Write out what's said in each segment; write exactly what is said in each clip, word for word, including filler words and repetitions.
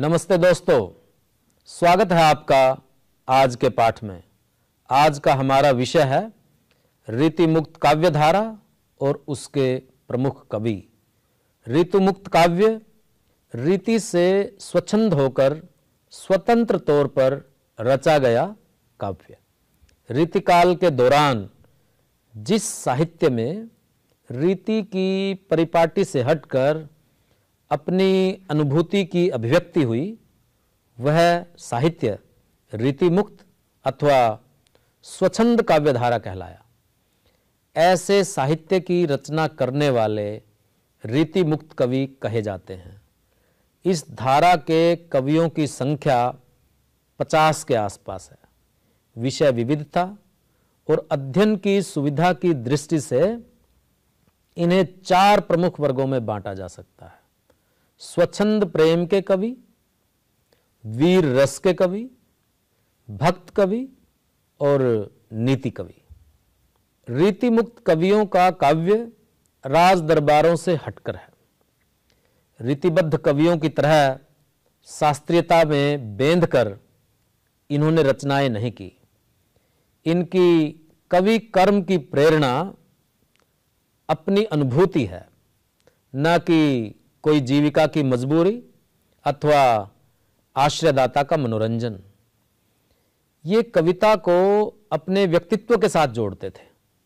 नमस्ते दोस्तों, स्वागत है आपका आज के पाठ में। आज का हमारा विषय है रीतिमुक्त काव्यधारा और उसके प्रमुख कवि। ऋतुमुक्त काव्य रीति से स्वच्छंद होकर स्वतंत्र तौर पर रचा गया काव्य। रीतिकाल के दौरान जिस साहित्य में रीति की परिपाटी से हटकर अपनी अनुभूति की अभिव्यक्ति हुई, वह साहित्य रीतिमुक्त अथवा स्वच्छंद काव्यधारा कहलाया। ऐसे साहित्य की रचना करने वाले रीतिमुक्त कवि कहे जाते हैं। इस धारा के कवियों की संख्या पचास के आसपास है। विषय विविधता और अध्ययन की सुविधा की दृष्टि से इन्हें चार प्रमुख वर्गों में बांटा जा सकता है। स्वच्छंद प्रेम के कवि, वीर रस के कवि, भक्त कवि और नीति कवि। रीतिमुक्त कवियों का काव्य राज दरबारों से हटकर है। रीतिबद्ध कवियों की तरह शास्त्रीयता में बेंधकर इन्होंने रचनाएं नहीं की। इनकी कवि कर्म की प्रेरणा अपनी अनुभूति है, न कि कोई जीविका की मजबूरी अथवा आश्रयदाता का मनोरंजन। ये कविता को अपने व्यक्तित्व के साथ जोड़ते थे।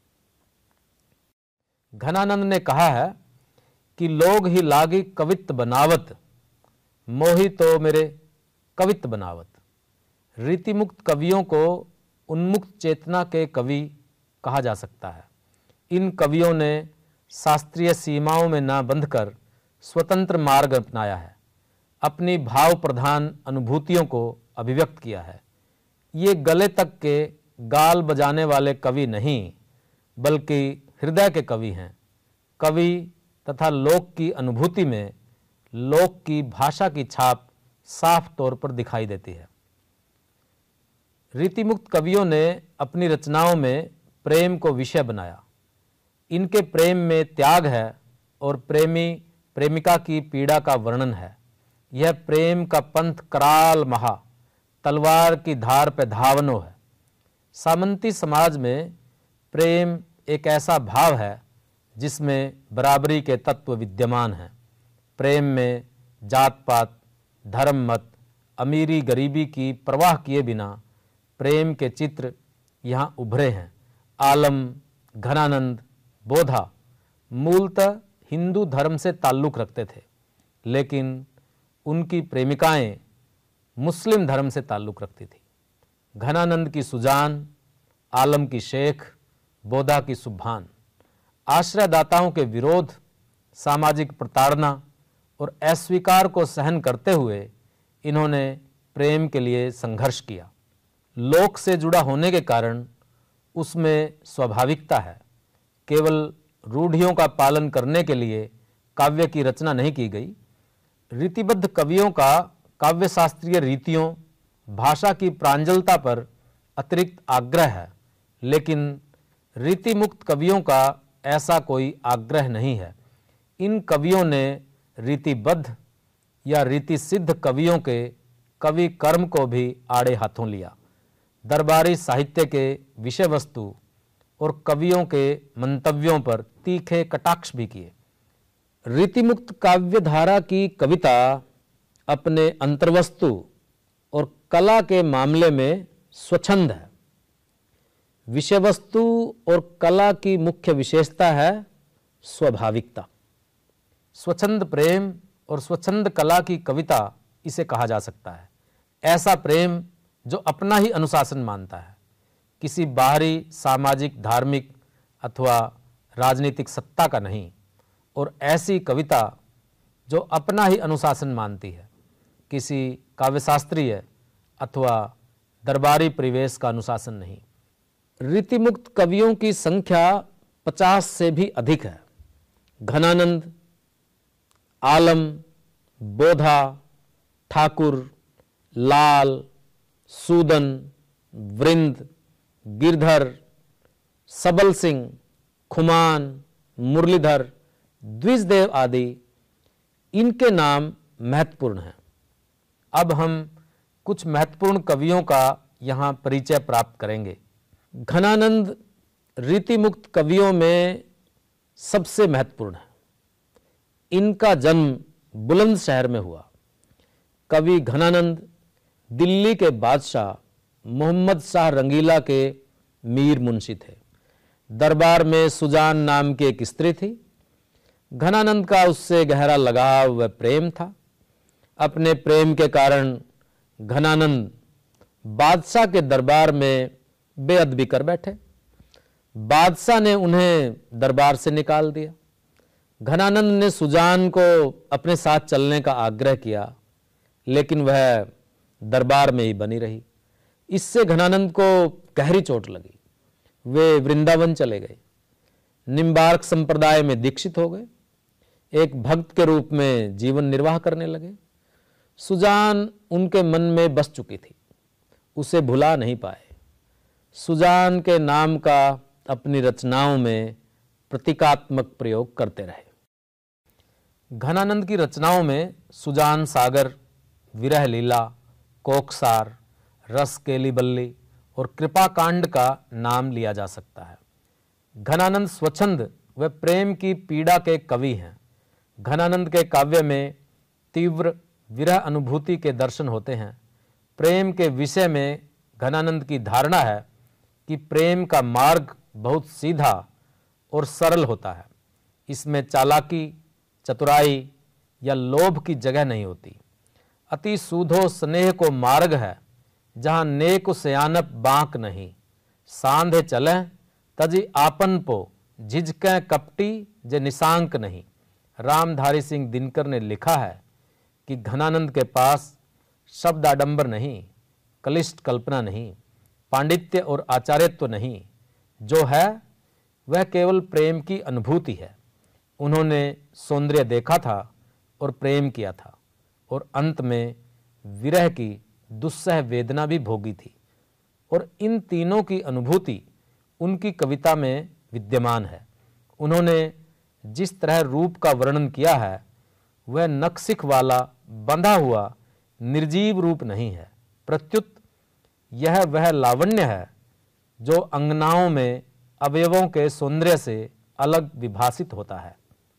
घनानंद ने कहा है कि लोग ही लागी कवित्त बनावत, मोहि तो मेरे कवित्त बनावत। रीतिमुक्त कवियों को उन्मुक्त चेतना के कवि कहा जा सकता है। इन कवियों ने शास्त्रीय सीमाओं में न बंधकर स्वतंत्र मार्ग अपनाया है, अपनी भाव प्रधान अनुभूतियों को अभिव्यक्त किया है। ये गले तक के गाल बजाने वाले कवि नहीं, बल्कि हृदय के कवि हैं। कवि तथा लोक की अनुभूति में लोक की भाषा की छाप साफ तौर पर दिखाई देती है। रीतिमुक्त कवियों ने अपनी रचनाओं में प्रेम को विषय बनाया। इनके प्रेम में त्याग है और प्रेमी प्रेमिका की पीड़ा का वर्णन है। यह प्रेम का पंथ कराल महा, तलवार की धार पे धावनो है। सामंती समाज में प्रेम एक ऐसा भाव है जिसमें बराबरी के तत्व विद्यमान हैं। प्रेम में जात पात, धर्म मत, अमीरी गरीबी की परवाह किए बिना प्रेम के चित्र यहाँ उभरे हैं। आलम, घनानंद, बोधा मूलतः हिंदू धर्म से ताल्लुक़ रखते थे, लेकिन उनकी प्रेमिकाएं मुस्लिम धर्म से ताल्लुक़ रखती थी। घनानंद की सुजान, आलम की शेख, बोधा की सुभान। आश्रयदाताओं के विरोध, सामाजिक प्रताड़ना और अस्वीकार को सहन करते हुए इन्होंने प्रेम के लिए संघर्ष किया। लोक से जुड़ा होने के कारण उसमें स्वाभाविकता है। केवल रूढ़ियों का पालन करने के लिए काव्य की रचना नहीं की गई। रीतिबद्ध कवियों का काव्य शास्त्रीय रीतियों, भाषा की प्रांजलता पर अतिरिक्त आग्रह है, लेकिन रीतिमुक्त कवियों का ऐसा कोई आग्रह नहीं है। इन कवियों ने रीतिबद्ध या रीति सिद्ध कवियों के कवि कर्म को भी आड़े हाथों लिया। दरबारी साहित्य के विषय वस्तु और कवियों के मंतव्यों पर तीखे कटाक्ष भी किए। रीतिमुक्त काव्यधारा की कविता अपने अंतर्वस्तु और कला के मामले में स्वच्छंद है। विषय वस्तु और कला की मुख्य विशेषता है स्वाभाविकता। स्वच्छंद प्रेम और स्वच्छंद कला की कविता इसे कहा जा सकता है। ऐसा प्रेम जो अपना ही अनुशासन मानता है, किसी बाहरी सामाजिक, धार्मिक अथवा राजनीतिक सत्ता का नहीं, और ऐसी कविता जो अपना ही अनुशासन मानती है, किसी काव्यशास्त्रीय अथवा दरबारी परिवेश का अनुशासन नहीं। रीतिमुक्त कवियों की संख्या पचास से भी अधिक है। घनानंद, आलम, बोधा, ठाकुर, लाल, सूदन, वृंद, गिरधर, सबल सिंह, खुमान, मुरलीधर, द्विजदेव आदि इनके नाम महत्वपूर्ण हैं। अब हम कुछ महत्वपूर्ण कवियों का यहाँ परिचय प्राप्त करेंगे। घनानंद रीतिमुक्त कवियों में सबसे महत्वपूर्ण है। इनका जन्म बुलंदशहर में हुआ। कवि घनानंद दिल्ली के बादशाह मोहम्मद शाह रंगीला के मीर मुंशी थे। दरबार में सुजान नाम की एक स्त्री थी। घनानंद का उससे गहरा लगाव व प्रेम था। अपने प्रेम के कारण घनानंद बादशाह के दरबार में बेअदबी कर बैठे। बादशाह ने उन्हें दरबार से निकाल दिया। घनानंद ने सुजान को अपने साथ चलने का आग्रह किया, लेकिन वह दरबार में ही बनी रही। इससे घनानंद को गहरी चोट लगी। वे वृंदावन चले गए। निम्बार्क संप्रदाय में दीक्षित हो गए। एक भक्त के रूप में जीवन निर्वाह करने लगे। सुजान उनके मन में बस चुकी थी, उसे भुला नहीं पाए। सुजान के नाम का अपनी रचनाओं में प्रतीकात्मक प्रयोग करते रहे। घनानंद की रचनाओं में सुजान सागर, विरह लीला, कोकसार, रस केली बल्ली और कृपा कांड का नाम लिया जा सकता है। घनानंद स्वच्छंद व प्रेम की पीड़ा के कवि हैं। घनानंद के काव्य में तीव्र विरह अनुभूति के दर्शन होते हैं। प्रेम के विषय में घनानंद की धारणा है कि प्रेम का मार्ग बहुत सीधा और सरल होता है। इसमें चालाकी, चतुराई या लोभ की जगह नहीं होती। अति सूधो स्नेह को मार्ग है, जहाँ नेक सयानप बांक नहीं। सांधे चले तजी आपन पो, झिझकें कपटी जे निशांक नहीं। रामधारी सिंह दिनकर ने लिखा है कि घनानंद के पास शब्द आडंबर नहीं, कलिष्ठ कल्पना नहीं, पांडित्य और आचार्यत्व नहीं। जो है वह केवल प्रेम की अनुभूति है। उन्होंने सौंदर्य देखा था और प्रेम किया था, और अंत में विरह की दुस्सह वेदना भी भोगी थी। और इन तीनों की अनुभूति उनकी कविता में विद्यमान है। उन्होंने जिस तरह रूप का वर्णन किया है वह नक्सिख वाला बंधा हुआ निर्जीव रूप नहीं है, प्रत्युत यह वह लावण्य है जो अंगनाओं में अवयवों के सौंदर्य से अलग विभासित होता है।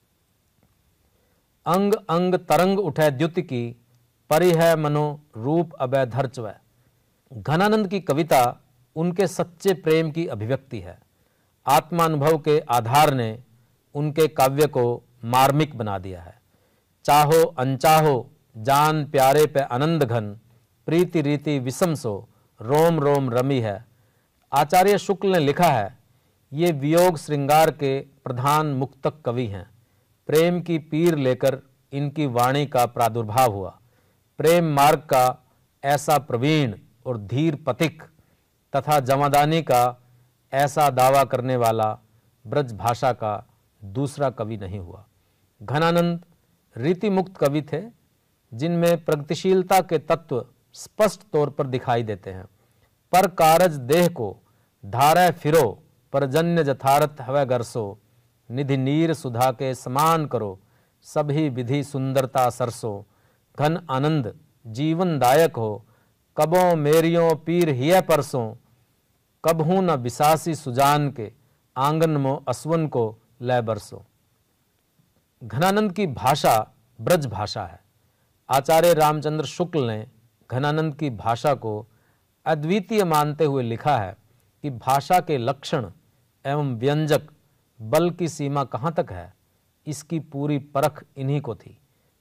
अंग अंग तरंग उठे द्युति की, परि है मनो रूप अभय धर्चव। घनानंद की कविता उनके सच्चे प्रेम की अभिव्यक्ति है। आत्मानुभव के आधार ने उनके काव्य को मार्मिक बना दिया है। चाहो अनचाहो जान प्यारे पे आनंद घन, प्रीति रीति विषम सो रोम रोम रमी है। आचार्य शुक्ल ने लिखा है, ये वियोग श्रृंगार के प्रधान मुक्तक कवि हैं। प्रेम की पीर लेकर इनकी वाणी का प्रादुर्भाव हुआ। प्रेम मार्ग का ऐसा प्रवीण और धीर पथिक तथा जमादानी का ऐसा दावा करने वाला ब्रज भाषा का दूसरा कवि नहीं हुआ। घनानंद रीति मुक्त कवि थे, जिनमें प्रगतिशीलता के तत्व स्पष्ट तौर पर दिखाई देते हैं। पर कारज देह को धारा फिरो, परजन्य जथारथ हवै गरसो। निधि नीर सुधा के समान करो, सभी विधि सुंदरता सरसो। घन आनंद जीवन दायक हो, कबों मेरियों पीर हिय परसों। कबहू न बिसासी सुजान के, आंगन मो असवन को लय बरसो। घनानंद की भाषा ब्रज भाषा है। आचार्य रामचंद्र शुक्ल ने घनानंद की भाषा को अद्वितीय मानते हुए लिखा है कि भाषा के लक्षण एवं व्यंजक बल की सीमा कहाँ तक है, इसकी पूरी परख इन्हीं को थी।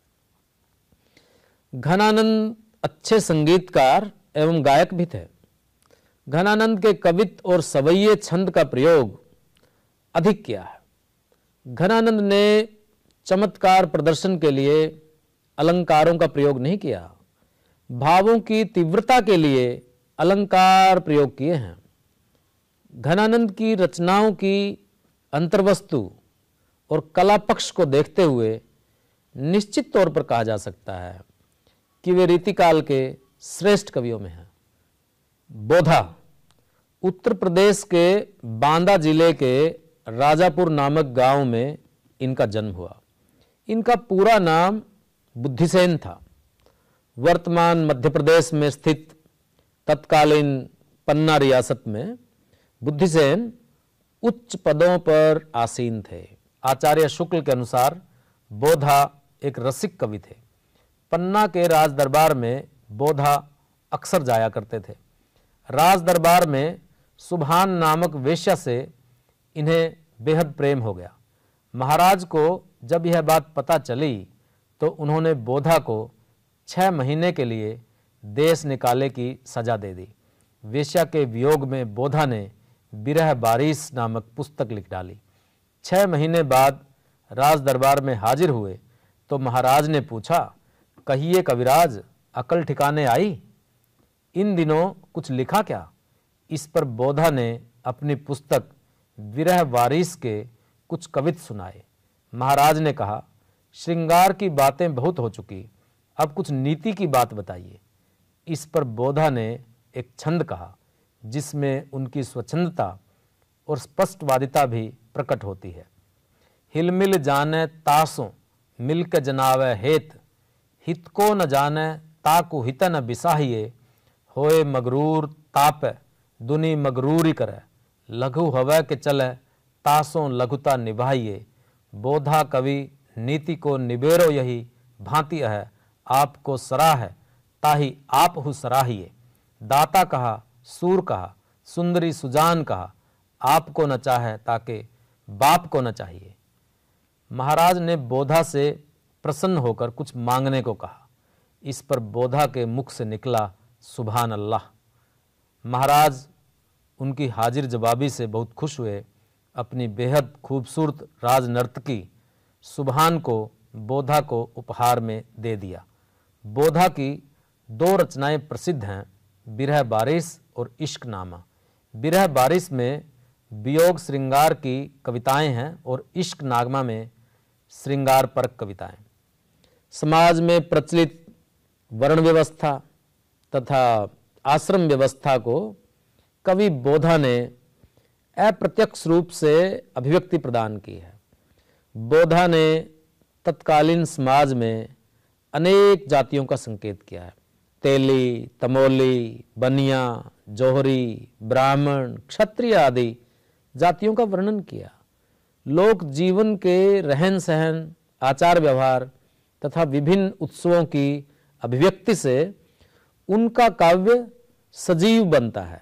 घनानंद अच्छे संगीतकार एवं गायक भी थे। घनानंद के कवित्व और सवैये छंद का प्रयोग अधिक किया है। घनानंद ने चमत्कार प्रदर्शन के लिए अलंकारों का प्रयोग नहीं किया, भावों की तीव्रता के लिए अलंकार प्रयोग किए हैं। घनानंद की रचनाओं की अंतर्वस्तु और कला पक्ष को देखते हुए निश्चित तौर पर कहा जा सकता है कि वे रीतिकाल के श्रेष्ठ कवियों में हैं। बोधा उत्तर प्रदेश के बांदा जिले के राजापुर नामक गांव में इनका जन्म हुआ। इनका पूरा नाम बुद्धिसेन था। वर्तमान मध्य प्रदेश में स्थित तत्कालीन पन्ना रियासत में बुद्धिसेन उच्च पदों पर आसीन थे। आचार्य शुक्ल के अनुसार बोधा एक रसिक कवि थे। पन्ना के राज दरबार में बोधा अक्सर जाया करते थे। राज दरबार में सुभान नामक वेश्या से इन्हें बेहद प्रेम हो गया। महाराज को जब यह बात पता चली तो उन्होंने बोधा को छह महीने के लिए देश निकाले की सजा दे दी। वेश्या के वियोग में बोधा ने बिरह बारिश नामक पुस्तक लिख डाली। छह महीने बाद राज दरबार में हाजिर हुए तो महाराज ने पूछा, कहिए कविराज, अकल ठिकाने आई? इन दिनों कुछ लिखा क्या? इस पर बोधा ने अपनी पुस्तक विरह वारिस के कुछ कवित सुनाए। महाराज ने कहा, श्रृंगार की बातें बहुत हो चुकी, अब कुछ नीति की बात बताइए। इस पर बोधा ने एक छंद कहा जिसमें उनकी स्वच्छंदता और स्पष्टवादिता भी प्रकट होती है। हिलमिल जाने तासों मिलक जनावे हेत, हित को न जाने ताकु हित न बिसाहिए, होए मगरूर ताप दुनी मगरूरी करे, लघु हवै के चले तासों लघुता निभाइए। बोधा कवि नीति को निबेरो यही भांति है, आपको सराह ताही आप हु सराहिए। दाता कहा, सूर कहा, सुंदरी सुजान कहा, आपको न चाहे ताके बाप को न चाहिए। महाराज ने बोधा से प्रसन्न होकर कुछ मांगने को कहा। इस पर बोधा के मुख से निकला, सुभान अल्लाह। महाराज उनकी हाजिर जवाबी से बहुत खुश हुए। अपनी बेहद खूबसूरत राज नर्तकी सुभान को बोधा को उपहार में दे दिया। बोधा की दो रचनाएं प्रसिद्ध हैं, बिरह बारिश और इश्क नामा। बिरह बारिश में वियोग श्रृंगार की कविताएं हैं और इश्क नागमा में श्रृंगार परक कविताएं। समाज में प्रचलित वर्ण व्यवस्था तथा आश्रम व्यवस्था को कवि बोधा ने अप्रत्यक्ष रूप से अभिव्यक्ति प्रदान की है। बोधा ने तत्कालीन समाज में अनेक जातियों का संकेत किया है। तेली, तमोली, बनिया, जोहरी, ब्राह्मण, क्षत्रिय आदि जातियों का वर्णन किया। लोक जीवन के रहन सहन, आचार व्यवहार तथा विभिन्न उत्सवों की अभिव्यक्ति से उनका काव्य सजीव बनता है।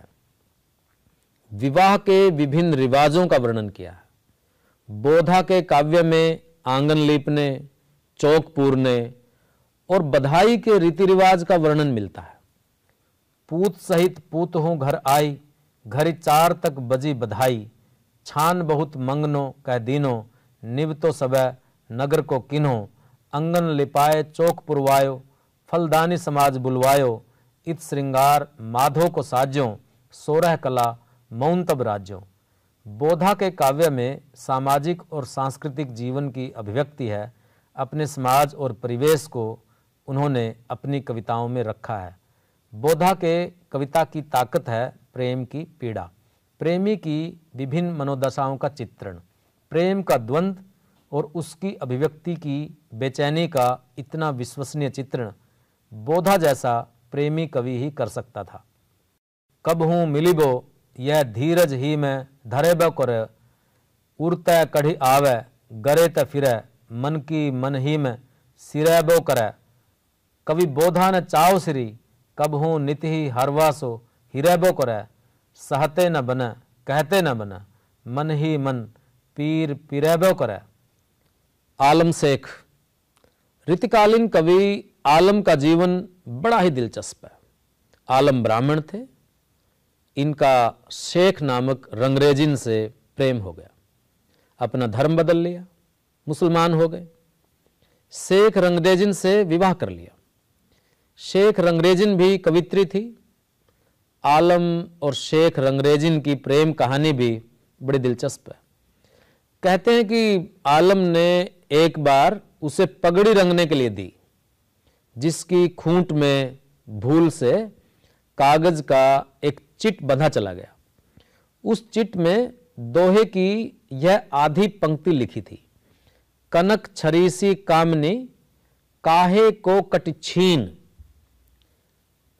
विवाह के विभिन्न रिवाजों का वर्णन किया है। बोधा के काव्य में आंगन लीपने, चौक पूरने और बधाई के रीति रिवाज का वर्णन मिलता है। पूत सहित पूत हूँ घर आई, घरी चार तक बजी बधाई, छान बहुत मंगनो कह दीनो, निव तो सबे नगर को किन्हो, अंगन लिपाए चौक पुरवायो, फलदानी समाज बुलवायो, इत श्रृंगार माधो को साज्यों, सोरह कला मौन तब राज्यों। बोधा के काव्य में सामाजिक और सांस्कृतिक जीवन की अभिव्यक्ति है। अपने समाज और परिवेश को उन्होंने अपनी कविताओं में रखा है। बोधा के कविता की ताकत है प्रेम की पीड़ा, प्रेमी की विभिन्न मनोदशाओं का चित्रण, प्रेम का द्वंद्व और उसकी अभिव्यक्ति की बेचैनी का इतना विश्वसनीय चित्रण बोधा जैसा प्रेमी कवि ही कर सकता था। कब हूँ मिलिबो यह धीरज ही में धरे ब करे, उड़ते कढ़ी आवे गरे त फिरे, मन की मन ही में सिरे बो करे। कवि बोधा ने चाव श्री, कब हूँ नित ही हरवासो हिरे बो करे, सहते न बने कहते न बने, मन ही मन पीर पिरेबो करे। आलम शेख। ऋतुकालीन कवि आलम का जीवन बड़ा ही दिलचस्प है। आलम ब्राह्मण थे। इनका शेख नामक रंगरेजिन से प्रेम हो गया, अपना धर्म बदल लिया, मुसलमान हो गए। शेख रंगरेजिन से विवाह कर लिया। शेख रंगरेजिन भी कवित्री थी। आलम और शेख रंगरेजिन की प्रेम कहानी भी बड़ी दिलचस्प है। कहते हैं कि आलम ने एक बार उसे पगड़ी रंगने के लिए दी, जिसकी खूंट में भूल से कागज का एक चिट बंधा चला गया। उस चिट में दोहे की यह आधी पंक्ति लिखी थी, कनक छरीसी कामनी काहे को कट छीन,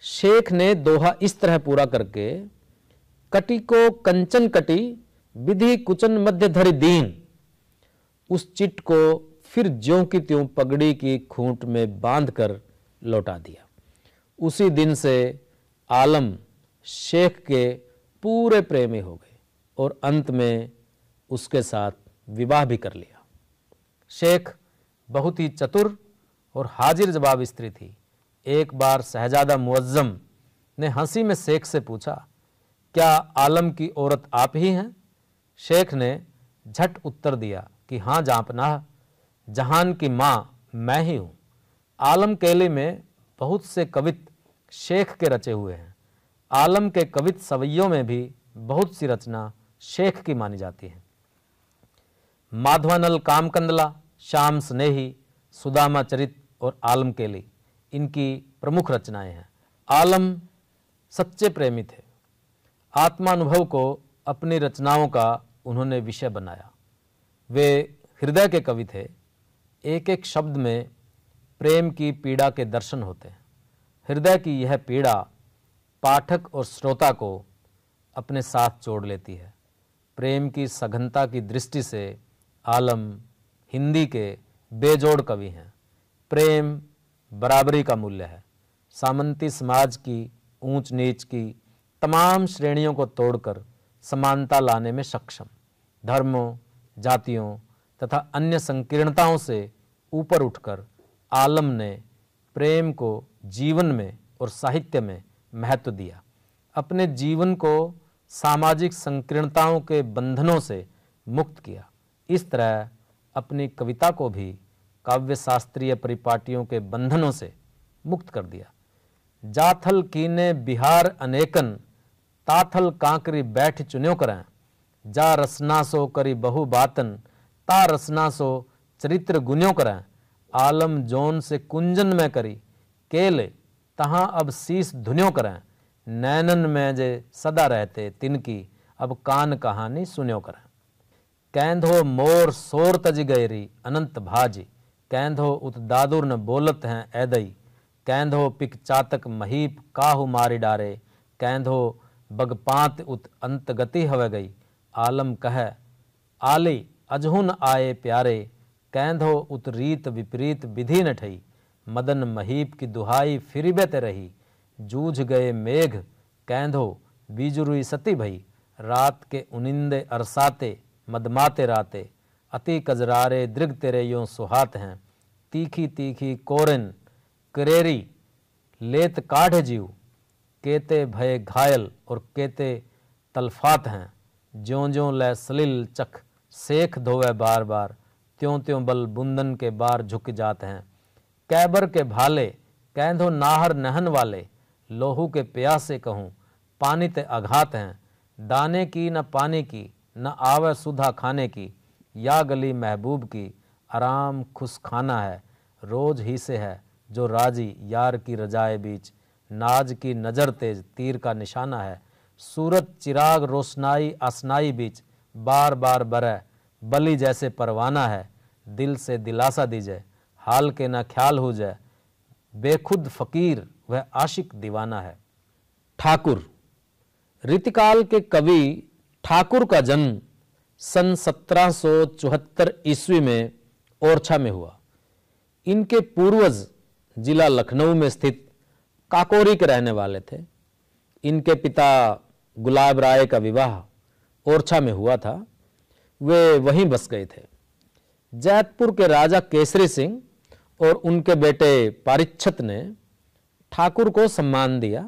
शेख ने दोहा इस तरह पूरा करके, कटी को कंचन कटी विधि कुचन मध्य धरि दीन, उस चिट को फिर ज्यों की त्यों पगड़ी की खूंट में बांधकर लौटा दिया। उसी दिन से आलम शेख के पूरे प्रेमी हो गए और अंत में उसके साथ विवाह भी कर लिया। शेख बहुत ही चतुर और हाजिर जवाब स्त्री थी। एक बार शहजादा मुअज्जम ने हंसी में शेख से पूछा, क्या आलम की औरत आप ही हैं? शेख ने झट उत्तर दिया कि हाँ जांपनाह, जहान की माँ मैं ही हूँ। आलम केली में बहुत से कवित शेख के रचे हुए हैं। आलम के कवित सवैयों में भी बहुत सी रचना शेख की मानी जाती है। माधवानल कामकंदला, श्याम स्नेही, सुदामा चरित और आलम केली इनकी प्रमुख रचनाएं हैं। आलम सच्चे प्रेमी थे। आत्मानुभव को अपनी रचनाओं का उन्होंने विषय बनाया। वे हृदय के कवि थे। एक एक शब्द में प्रेम की पीड़ा के दर्शन होते हैं। हृदय की यह पीड़ा पाठक और श्रोता को अपने साथ जोड़ लेती है। प्रेम की सघनता की दृष्टि से आलम हिंदी के बेजोड़ कवि हैं। प्रेम बराबरी का मूल्य है। सामंती समाज की ऊंच नीच की तमाम श्रेणियों को तोड़कर समानता लाने में सक्षम, धर्मों, जातियों तथा अन्य संकीर्णताओं से ऊपर उठकर आलम ने प्रेम को जीवन में और साहित्य में महत्व दिया। अपने जीवन को सामाजिक संकीर्णताओं के बंधनों से मुक्त किया। इस तरह अपनी कविता को भी काव्य शास्त्रीय परिपाटियों के बंधनों से मुक्त कर दिया। जाथल कीने बिहार अनेकन, ताथल कांकरी बैठ चुन्यो करें, जा रसना सो करी बहु बातन, ता रसना सो चरित्र गुन्यो करें, आलम जोन से कुंजन में करी, केले तहां अब शीस धुन्यो करें, नैनन में जे सदा रहते तिनकी, अब कान कहानी सुन्यो करें। कैंधो मोर सोर तज गैरी अनंत भाजी, कैंधो उत दादुर न बोलत हैं ऐदई, कैंधो पिक चातक महीप काहू मारी डारे, कैंधो बगपांत उत अंत गति हवे गई, आलम कह आली अजहुन आए प्यारे, कैंधो उत रीत विपरीत विधि न ठई, मदन महीप की दुहाई फिरिबे ते रही, जूझ गए मेघ कैंधो बीजुरुई सती भई, रात के उनिंदे अरसाते मदमाते राते, अति कजरारे दृग तेरे यों सुहात हैं, तीखी तीखी कोरन करेरी लेत काढ़ जीव, केते भय घायल और केते तलफात हैं, ज्यों ज्यों लै सलिल चख सेख धोवे बार बार, त्यों त्यों बल बुंदन के बार झुक जाते हैं, कैबर के भाले कैंधो नाहर नहन वाले, लोहू के प्यासे कहूँ पानी ते अघात हैं, दाने की न पानी की न आवे सुधा खाने की, या गली महबूब की आराम खुश खाना है, रोज ही से है जो राजी यार की रजाए बीच, नाज की नज़र तेज तीर का निशाना है, सूरत चिराग रोशनाई आसनाई बीच, बार बार बरह बली जैसे परवाना है, दिल से दिलासा दीजिए हाल के ना ख्याल हो जाए, बेखुद फकीर वह आशिक दीवाना है। ठाकुर रीतिकाल के कवि ठाकुर का जन्म सन सत्रह सौ चौहत्तर ईस्वी में ओरछा में हुआ। इनके पूर्वज जिला लखनऊ में स्थित काकोरी के रहने वाले थे। इनके पिता गुलाब राय का विवाह ओरछा में हुआ था। वे वहीं बस गए थे। जैतपुर के राजा केसरी सिंह और उनके बेटे पारिच्छत ने ठाकुर को सम्मान दिया।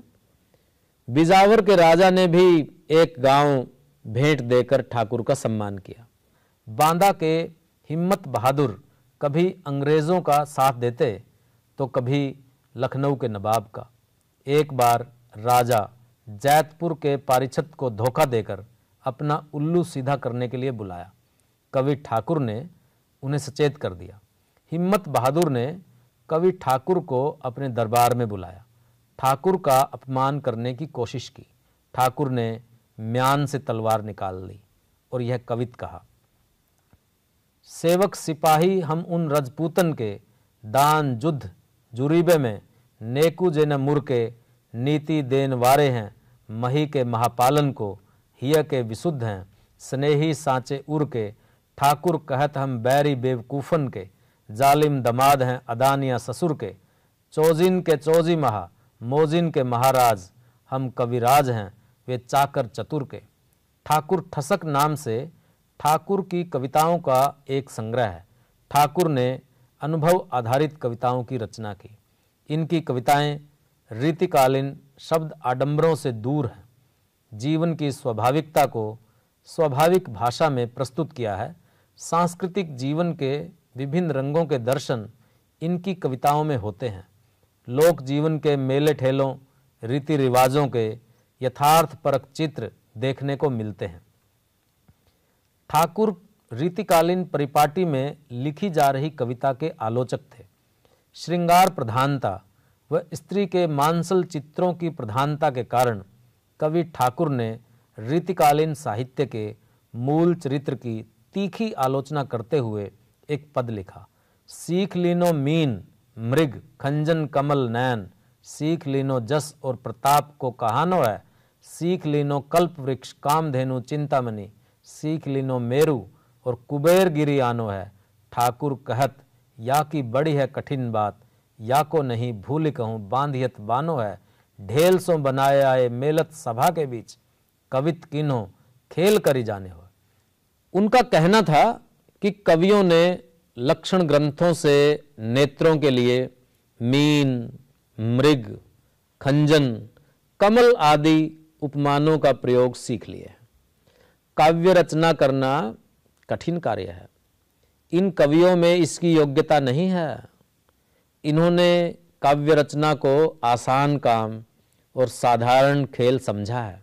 बिजावर के राजा ने भी एक गांव भेंट देकर ठाकुर का सम्मान किया। बांदा के हिम्मत बहादुर कभी अंग्रेज़ों का साथ देते तो कभी लखनऊ के नवाब का। एक बार राजा जैतपुर के पारिच्छत को धोखा देकर अपना उल्लू सीधा करने के लिए बुलाया। कवि ठाकुर ने उन्हें सचेत कर दिया। हिम्मत बहादुर ने कवि ठाकुर को अपने दरबार में बुलाया। ठाकुर का अपमान करने की कोशिश की। ठाकुर ने म्यान से तलवार निकाल ली और यह कवित कहा, सेवक सिपाही हम उन रजपूतन के, दान जुद्ध जुरीबे में नेकू जे न मुरके, नीति देन वारे हैं मही के महापालन को, हिय के विशुद्ध हैं स्नेही सांचे उर के, ठाकुर कहत हम बैरी बेवकूफन के, जालिम दमाद हैं अदानिया ससुर के, चोजिन के चोजी महा मोजिन के महाराज, हम कविराज हैं वे चाकर चतुर के। ठाकुर ठसक नाम से ठाकुर की कविताओं का एक संग्रह है। ठाकुर ने अनुभव आधारित कविताओं की रचना की। इनकी कविताएं रीतिकालीन शब्द आडंबरों से दूर हैं। जीवन की स्वाभाविकता को स्वाभाविक भाषा में प्रस्तुत किया है। सांस्कृतिक जीवन के विभिन्न रंगों के दर्शन इनकी कविताओं में होते हैं। लोक जीवन के मेले ठेलों, रीति रिवाजों के यथार्थ परक चित्र देखने को मिलते हैं। ठाकुर रीतिकालीन परिपाटी में लिखी जा रही कविता के आलोचक थे। श्रृंगार प्रधानता व स्त्री के मांसल चित्रों की प्रधानता के कारण कवि ठाकुर ने रीतिकालीन साहित्य के मूल चरित्र की तीखी आलोचना करते हुए एक पद लिखा। सीख लीनो मीन मृग खंजन कमल नयन, सीख लीनो जस और प्रताप को कहानो है, सीख लीनो कल्प वृक्ष कामधेनु चिंतामणि, सीख लीनो मेरु और कुबेर गिरी आनो है। ठाकुर कहत या की बड़ी है कठिन बात, या को नहीं भूल कहूँ बांधियत बानो है, ढेल सो बनाए आए मेलत सभा के बीच, कवित किन्हो खेल करी जाने हो। उनका कहना था कि कवियों ने लक्षण ग्रंथों से नेत्रों के लिए मीन, मृग, खंजन, कमल आदि उपमानों का प्रयोग सीख लिए। काव्य रचना करना कठिन कार्य है। इन कवियों में इसकी योग्यता नहीं है। इन्होंने काव्य रचना को आसान काम और साधारण खेल समझा है।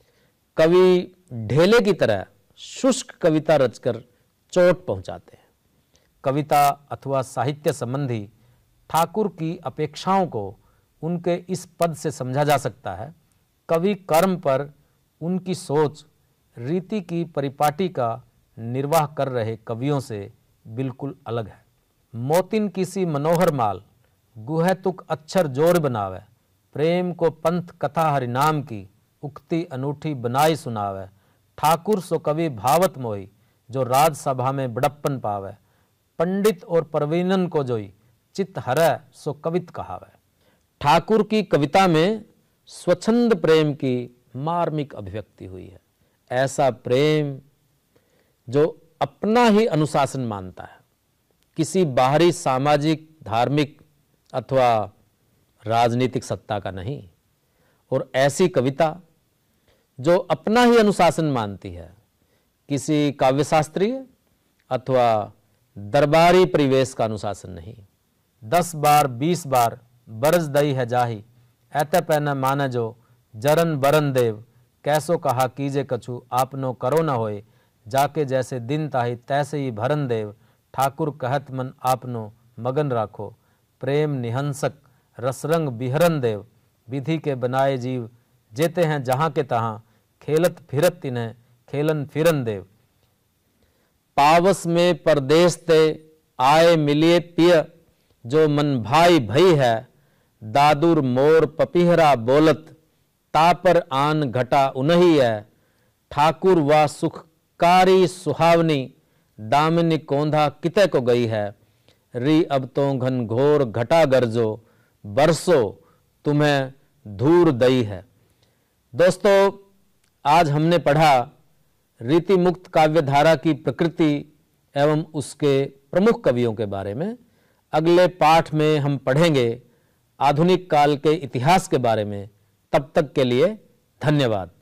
कवि ढेले की तरह शुष्क कविता रचकर चोट पहुंचाते हैं। कविता अथवा साहित्य संबंधी ठाकुर की अपेक्षाओं को उनके इस पद से समझा जा सकता है। कवि कर्म पर उनकी सोच रीति की परिपाटी का निर्वाह कर रहे कवियों से बिल्कुल अलग है। मोतिन किसी मनोहर माल, गुह तुक अक्षर जोर बनावे, प्रेम को पंथ कथा हरिनाम की, उक्ति अनूठी बनाई सुनावे, ठाकुर सो कवि भावत मोही, जो राजसभा में बड़प्पन पावे, पंडित और परवीनन को जोई, चित्त हरै सो कवित कहावे। ठाकुर की कविता में स्वच्छंद प्रेम की मार्मिक अभिव्यक्ति हुई है। ऐसा प्रेम जो अपना ही अनुशासन मानता है, किसी बाहरी सामाजिक, धार्मिक अथवा राजनीतिक सत्ता का नहीं। और ऐसी कविता जो अपना ही अनुशासन मानती है, किसी काव्यशास्त्रीय अथवा दरबारी परिवेश का अनुशासन नहीं। दस बार बीस बार बरस दई है जाही, ऐते पैना माने जो जरन बरन देव, कैसो कहा कीजे कछु आपनो करो न होए, जाके जैसे दिन ताही तैसे ही भरन देव, ठाकुर कहत मन आपनो मगन राखो, प्रेम निहंसक रसरंग बिहरन देव, विधि के बनाए जीव जेते हैं जहाँ के तहाँ, खेलत फिरत तिन्हें खेलन फिरन देव। पावस में परदेश ते आए मिलिए पिय, जो मन भाई भई है, दादुर मोर पपिहरा बोलत, तापर आन घटा उनही है, ठाकुर वा सुखकारी सुहावनी, दामिनी कोंधा किते को गई है, री अब तो घन घोर घटा गरजो, बरसो तुम्हें धूर दई है। दोस्तों, आज हमने पढ़ा रीति मुक्त काव्यधारा की प्रकृति एवं उसके प्रमुख कवियों के बारे में। अगले पाठ में हम पढ़ेंगे आधुनिक काल के इतिहास के बारे में। तब तक के लिए धन्यवाद।